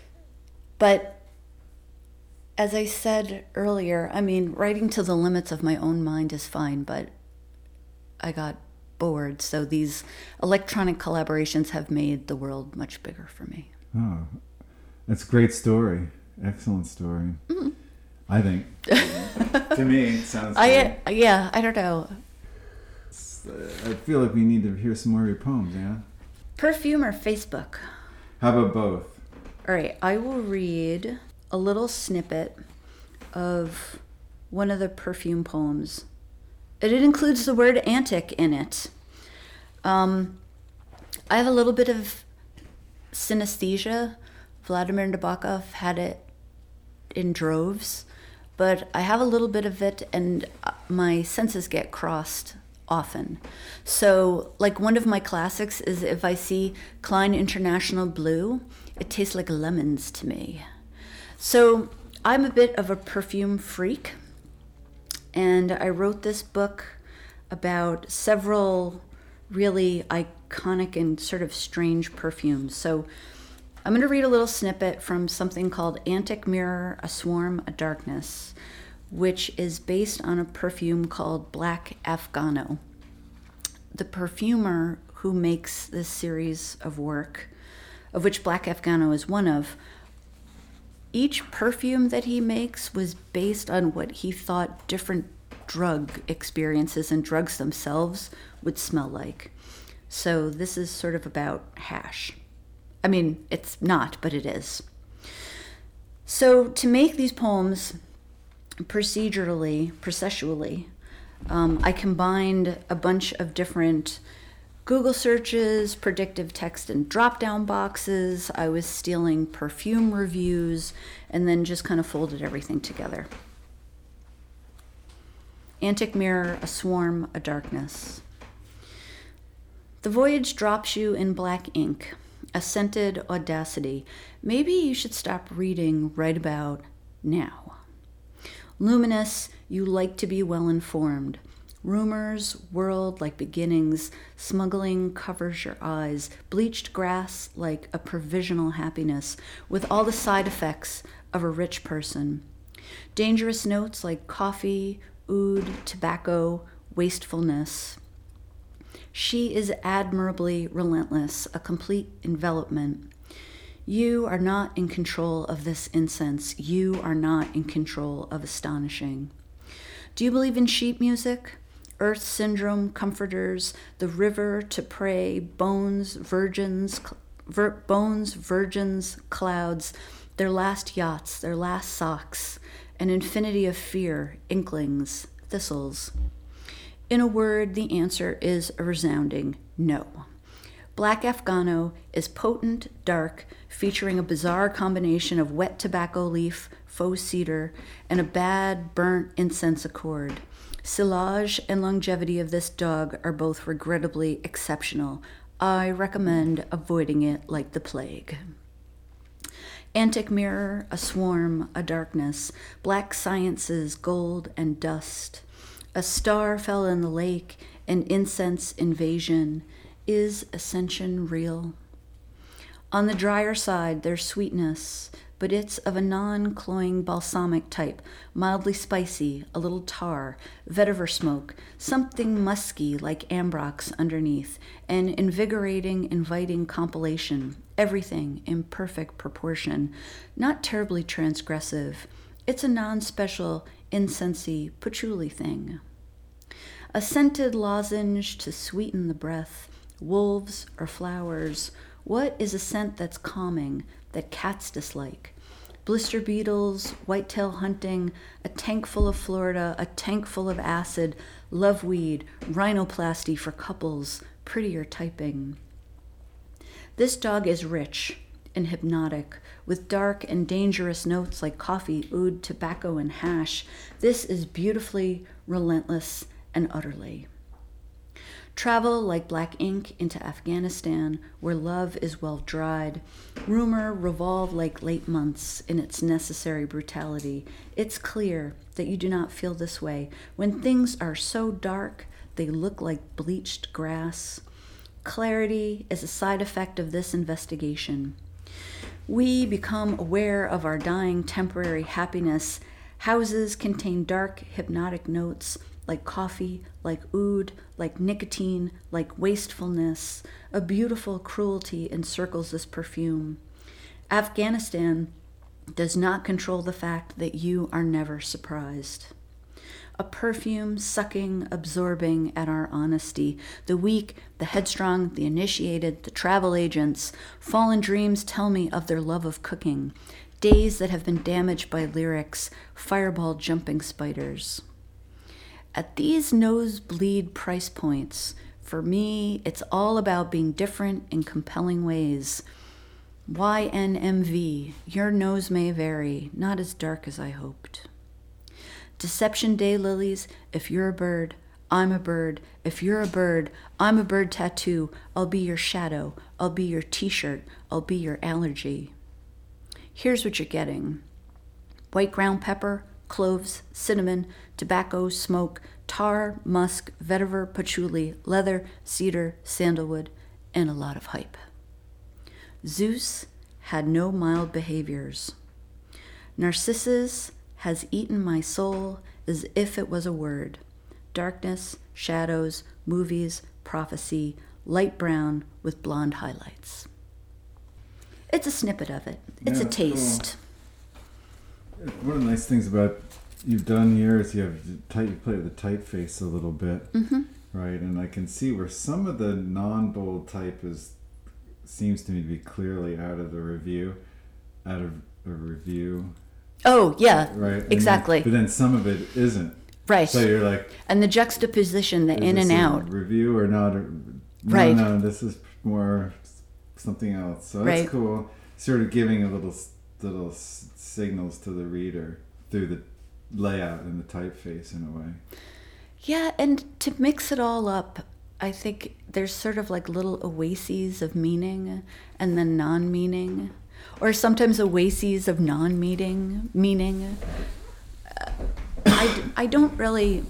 But as I said earlier, I mean, writing to the limits of my own mind is fine, but I got bored. So these electronic collaborations have made the world much bigger for me. Oh, that's a great story. Excellent story. Mm-hmm. I think. To me, it sounds I uh, Yeah, I don't know. I feel like we need to hear some more of your poems, yeah? Perfume or Facebook? How about both? All right, I will read a little snippet of one of the Perfume poems. And it includes the word antic in it. Um, I have a little bit of synesthesia. Vladimir Nabokov had it in droves, but I have a little bit of it, and my senses get crossed often. So, like, one of my classics is if I see Klein International Blue, it tastes like lemons to me. So I'm a bit of a perfume freak, and I wrote this book about several really iconic and sort of strange perfumes. So I'm going to read a little snippet from something called Antic Mirror, A Swarm, A Darkness, which is based on a perfume called Black Afghano. The perfumer who makes this series of work, of which Black Afghano is one of, each perfume that he makes was based on what he thought different drug experiences and drugs themselves would smell like. So this is sort of about hash. I mean, it's not, but it is. So to make these poems procedurally, processually, um, I combined a bunch of different Google searches, predictive text and drop-down boxes. I was stealing perfume reviews, and then just kind of folded everything together. Antic Mirror, A Swarm, A Darkness. The voyage drops you in black ink, a scented audacity. Maybe you should stop reading right about now. Luminous, you like to be well informed. Rumors, world like beginnings, smuggling covers your eyes. Bleached grass like a provisional happiness, with all the side effects of a rich person. Dangerous notes like coffee, oud, tobacco, wastefulness. She is admirably relentless, a complete envelopment. You are not in control of this incense. You are not in control of astonishing. Do you believe in sheet music? Earth syndrome, comforters, the river to pray, bones, virgins, vir- bones, virgins, clouds, their last yachts, their last socks, an infinity of fear, inklings, thistles. In a word, the answer is a resounding no. Black Afghano is potent, dark, featuring a bizarre combination of wet tobacco leaf, faux cedar, and a bad, burnt incense accord. Silage and longevity of this dog are both regrettably exceptional. I recommend avoiding it like the plague. Antic mirror, a swarm, a darkness, black sciences, gold and dust. A star fell in the lake, an incense invasion. Is ascension real? On the drier side, there's sweetness, but it's of a non-cloying balsamic type, mildly spicy, a little tar, vetiver smoke, something musky like ambrox underneath, an invigorating, inviting compilation, everything in perfect proportion, not terribly transgressive. It's a non-special, incensey, patchouli thing. A scented lozenge to sweeten the breath, wolves or flowers. What is a scent that's calming, that cats dislike? Blister beetles, whitetail hunting, a tank full of Florida, a tank full of acid, loveweed, rhinoplasty for couples, prettier typing. This dog is rich and hypnotic, with dark and dangerous notes like coffee, oud, tobacco, and hash. This is beautifully relentless and utterly. Travel like black ink into Afghanistan, where love is well dried. Rumor revolve like late months in its necessary brutality. It's clear that you do not feel this way when things are so dark they look like bleached grass. Clarity is a side effect of this investigation. We become aware of our dying temporary happiness. Houses contain dark, hypnotic notes, like coffee, like oud, like nicotine, like wastefulness. A beautiful cruelty encircles this perfume. Afghanistan does not control the fact that you are never surprised. A perfume sucking, absorbing at our honesty. The weak, the headstrong, the initiated, the travel agents. Fallen dreams tell me of their love of cooking. Days that have been damaged by lyrics, fireball jumping spiders. At these nosebleed price points, for me, it's all about being different in compelling ways. Y N M V, your nose may vary, not as dark as I hoped. Deception Day lilies, if you're a bird, I'm a bird. If you're a bird, I'm a bird tattoo. I'll be your shadow. I'll be your t-shirt. I'll be your allergy. Here's what you're getting. White ground pepper, cloves, cinnamon, tobacco, smoke, tar, musk, vetiver, patchouli, leather, cedar, sandalwood, and a lot of hype. Zeus had no mild behaviors. Narcissus has eaten my soul as if it was a word. Darkness, shadows, movies, prophecy, light brown with blonde highlights. It's a snippet of it. It's Yeah, a taste. Cool. One of the nice things about you've done here is you have tight, you play with the typeface a little bit, Mm-hmm. right? And I can see where some of the non-bold type is seems to me to be clearly out of the review, out of a review. Oh, yeah, Right. And exactly. then, but then some of it isn't. Right. So you're like, And the juxtaposition, the is in this and a out. review or not? Or, no, Right. no, this is more something else. So that's Right. cool. Sort of giving a little little s- signals to the reader through the layout and the typeface in a way. Yeah, and to mix it all up, I think there's sort of like little oases of meaning and then non-meaning, or sometimes oases of non-meaning, meaning. Uh, I, I don't really,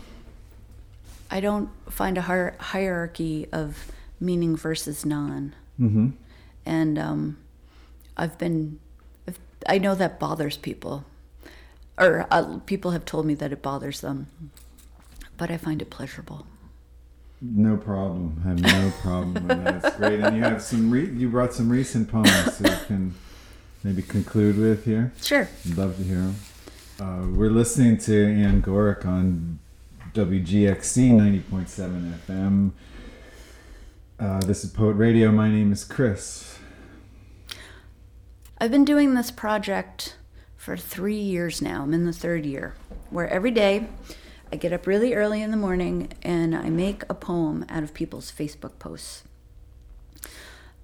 I don't find a hier- hierarchy of meaning versus non. Mm-hmm. And um, I've been, I've, I know that bothers people, or uh, people have told me that it bothers them, but I find it pleasurable. No problem. I have no problem with that. It's great. And you have some, re- you brought some recent poems so you can maybe conclude with here. Sure. I'd love to hear them. Uh, we're listening to Ann Gorick on W G X C ninety point seven F M. Uh, this is Poet Radio. My name is Chris. I've been doing this project for three years now. I'm in the third year, where every day I get up really early in the morning and I make a poem out of people's Facebook posts.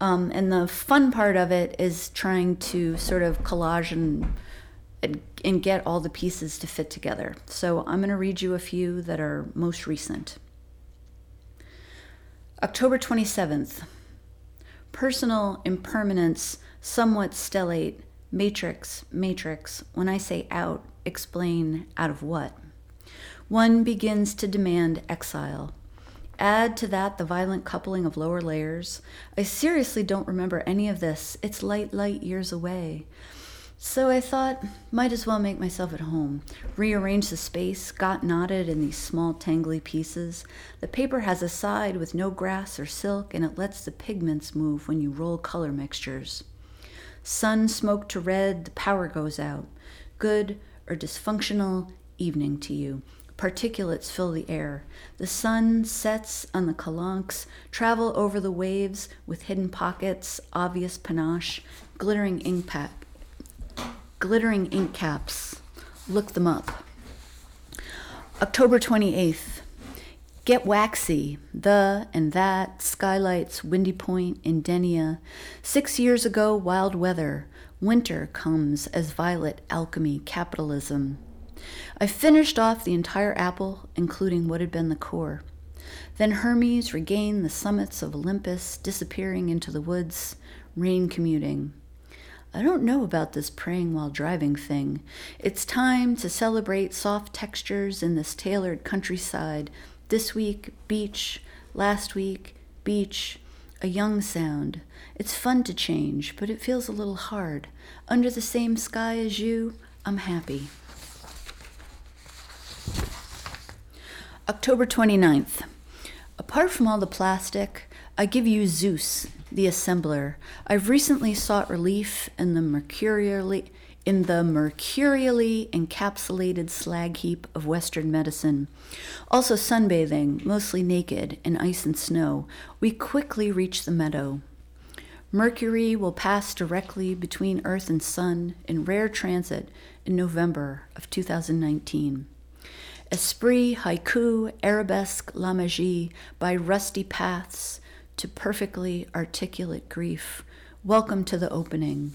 Um, and the fun part of it is trying to sort of collage and, and, and get all the pieces to fit together. So I'm going to read you a few that are most recent. October twenty-seventh. Personal impermanence, somewhat stellate, matrix, matrix. When I say out, explain out of what? One begins to demand exile. Add to that the violent coupling of lower layers. I seriously don't remember any of this. It's light, light years away. So I thought, might as well make myself at home. Rearrange the space, got knotted in these small tangly pieces. The paper has a side with no grass or silk, and it lets the pigments move when you roll color mixtures. Sun smoke to red, the power goes out. Good or dysfunctional evening to you. Particulates fill the air. The sun sets on the calanques, travel over the waves with hidden pockets, obvious panache, glittering ink pack, glittering ink caps. Look them up. October twenty-eighth. Get waxy. The and that, skylights, Windy Point, Indenia. Six years ago, wild weather. Winter comes as violet alchemy, capitalism. I finished off the entire apple, including what had been the core. Then Hermes regained the summits of Olympus, disappearing into the woods, rain commuting. I don't know about this praying while driving thing. It's time to celebrate soft textures in this tailored countryside. This week, beach. Last week, beach. A young sound. It's fun to change, but it feels a little hard. Under the same sky as you, I'm happy. October twenty-ninth. Apart from all the plastic, I give you Zeus, the assembler. I've recently sought relief in the mercurially in the mercurially encapsulated slag heap of Western medicine. Also sunbathing, mostly naked, in ice and snow. We quickly reach the meadow. Mercury will pass directly between Earth and Sun in rare transit in November of two thousand nineteen. Esprit, haiku, arabesque, la magie, by rusty paths to perfectly articulate grief. Welcome to the opening.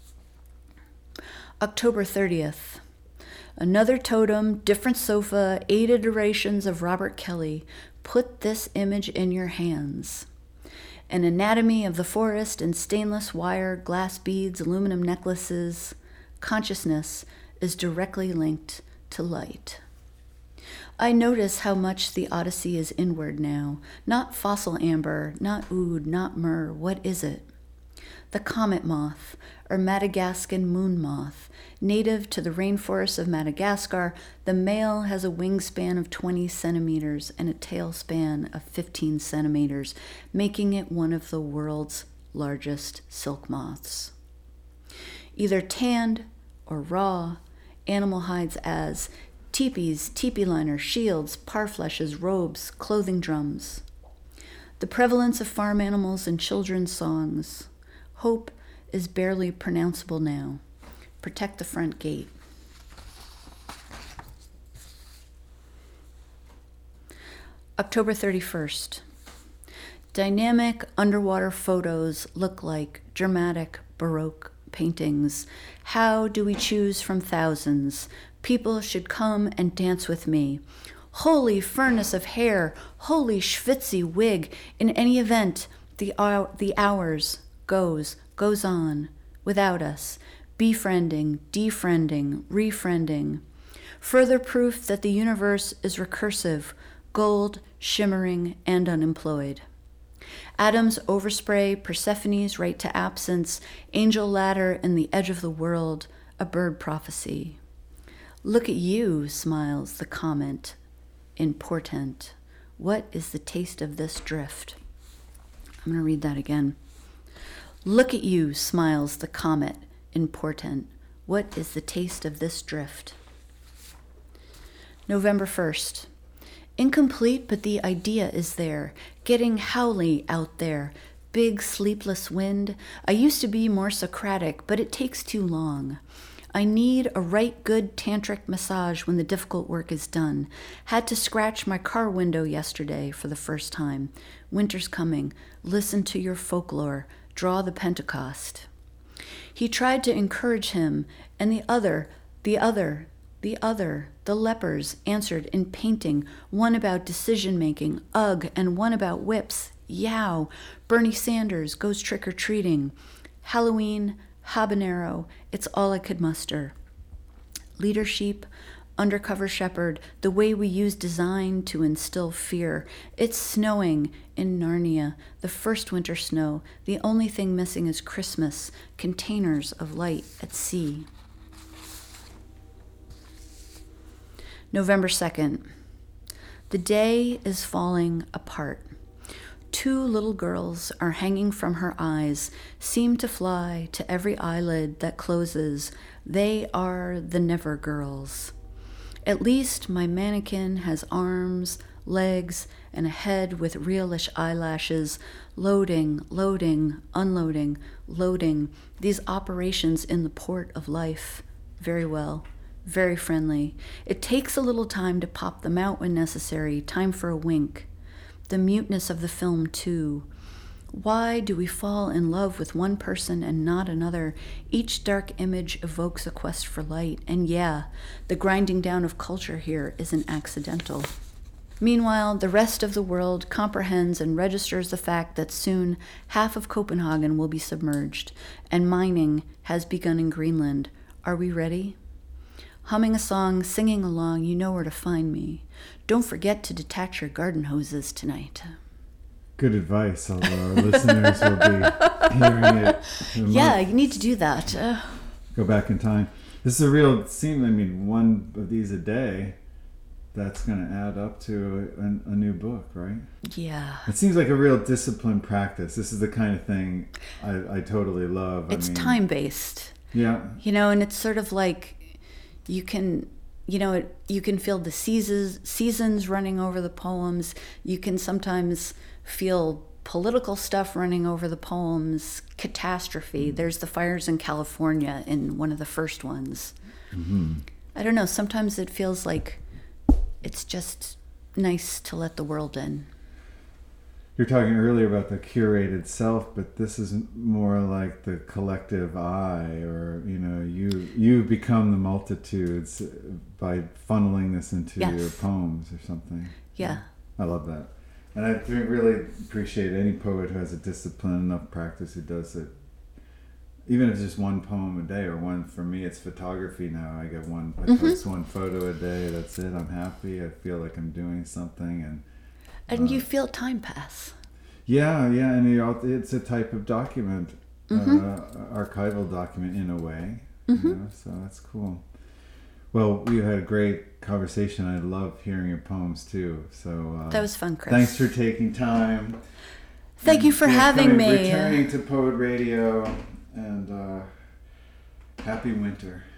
October thirtieth. Another totem, different sofa, eight iterations of Robert Kelly. Put this image in your hands. An anatomy of the forest in stainless wire, glass beads, aluminum necklaces. Consciousness is directly linked to light. I notice how much the Odyssey is inward now. Not fossil amber, not oud, not myrrh. What is it? The comet moth, or Madagascan moon moth. Native to the rainforests of Madagascar, the male has a wingspan of twenty centimeters and a tail span of fifteen centimeters, making it one of the world's largest silk moths. Either tanned or raw, animal hides as teepees, teepee liners, shields, parfleshes, robes, clothing drums. The prevalence of farm animals in children's songs. Hope is barely pronounceable now. Protect the front gate. October thirty-first. Dynamic underwater photos look like dramatic Baroque paintings. How do we choose from thousands? People should come and dance with me. Holy furnace of hair, holy schwitzy wig. In any event, the hour, the hours goes, goes on, without us, befriending, defriending, refriending. Further proof that the universe is recursive, gold, shimmering, and unemployed. Adam's overspray, Persephone's right to absence, angel ladder in the edge of the world, a bird prophecy. Look at you, smiles the comment in portent. What is the taste of this drift? I'm going to read that again. Look at you, smiles the comet in portent. What is the taste of this drift? November first. Incomplete, but the idea is there. Getting howly out there. Big sleepless wind. I used to be more Socratic, but it takes too long. I need a right good tantric massage when the difficult work is done. Had to scratch my car window yesterday for the first time. Winter's coming. Listen to your folklore. draw the Pentecost. He tried to encourage him, and the other, the other, the other, the lepers answered in painting, one about decision-making, ugh, and one about whips, yow, Bernie Sanders goes trick-or-treating, Halloween, habanero, it's all I could muster. Leadership, undercover shepherd, the way we use design to instill fear. It's snowing in Narnia, the first winter snow. The only thing missing is Christmas, containers of light at sea. November second. The day is falling apart. Two little girls are hanging from her eyes, seem to fly to every eyelid that closes. They are the Never Girls. At least my mannequin has arms, legs, and a head with realish eyelashes, loading, loading, unloading, loading, these operations in the port of life. Very well, very friendly. It takes a little time to pop them out when necessary, time for a wink. The muteness of the film, too. Why do we fall in love with one person and not another? Each dark image evokes a quest for light. And yeah, the grinding down of culture here isn't accidental. Meanwhile, the rest of the world comprehends and registers the fact that soon half of Copenhagen will be submerged, and mining has begun in Greenland. Are we ready? Humming a song, singing along, you know where to find me. Don't forget to detach your garden hoses tonight. Good advice, although our listeners will be hearing it. Yeah, you need to do that. Uh, Go back in time. This is a real scene. I mean, one of these a day, that's going to add up to a, a new book, right? Yeah. It seems like a real disciplined practice. This is the kind of thing I, I totally love. It's I mean, time-based. Yeah. You know, and it's sort of like you can... You know, it, you can feel the seasons, seasons running over the poems. You can sometimes feel political stuff running over the poems, catastrophe. Mm-hmm. There's the fires in California in one of the first ones. Mm-hmm. I don't know. Sometimes it feels like it's just nice to let the world in. You're talking earlier about the curated self, but this is more like the collective I, or, you know, you you become the multitudes by funneling this into yes. your poems or something. Yeah. I love that. And I really appreciate any poet who has a discipline enough practice who does it. Even if it's just one poem a day, or one, for me, it's photography now. I get one, I mm-hmm. post one photo a day, that's it, I'm happy, I feel like I'm doing something, and And uh, you feel time pass. Yeah, yeah, and you know, it's a type of document, mm-hmm. uh, archival document in a way. Mm-hmm. You know, so that's cool. Well, we had a great conversation. I love hearing your poems too. So uh, that was fun, Chris. Thanks for taking time. Thank you for having coming, me. Returning to Poet Radio, and uh, happy winter.